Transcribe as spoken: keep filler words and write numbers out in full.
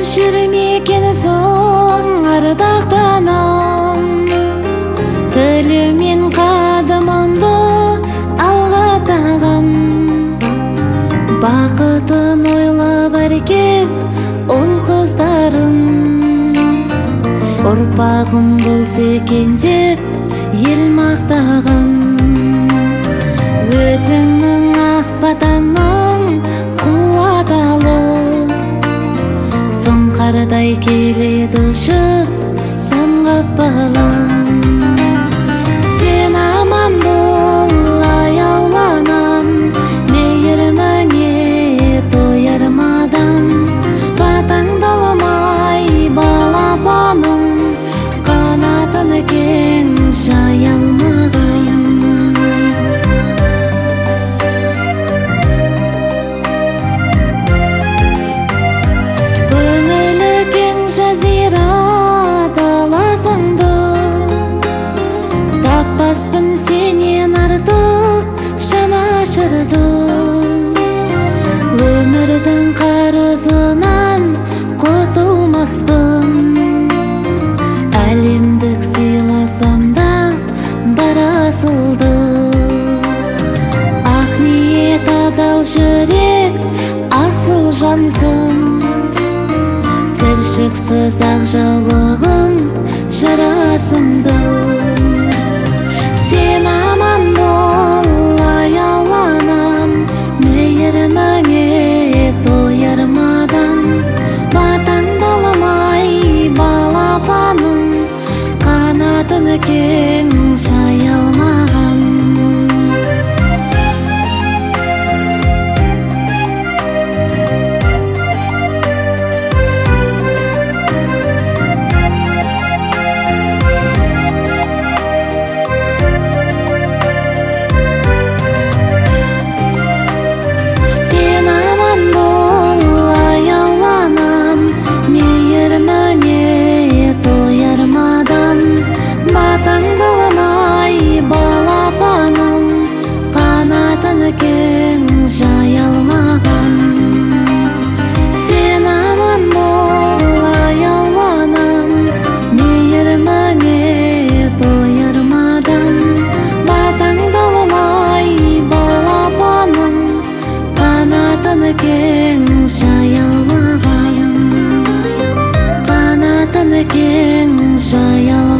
жүрмекен соң ардақтанам, тілімен қадамымды алға тағам. Бақытын ойлап әркез ұл қыздарым, ұрпағым болса екен деп ел мақтаған. Өзіңнің ақ батаңның қуат алып, сұңқардай келеді ұшып самғап балам. Сен аман бол, аяуланам, мейіріміңе тоярмадам. Батаңды алмай балапаным, қанатын кең жая алмағайым. Көңілі кең жазира даласыңды, таппаспын сенен артық жанашырды. Өмірдің қарызынан құтылмаспын, әлемдік сыйласам да бар асылды. Ақ ниет, адал жүрек, асыл жансың, кіршіксіз ақ жаулығың жарасымды. Сен аман бол, аяуланам, мейіріміңе тоярмадам. Батаңды алмай балапаным, қанатын кең жая алмаған. Кең жая алмаған. Сен аман бол, аяуланам, мейіріміңе тоярмадам. Батаңды алмай балапаным, қанатын кең жая алмағайым. Қанатын кең жая алмағайым.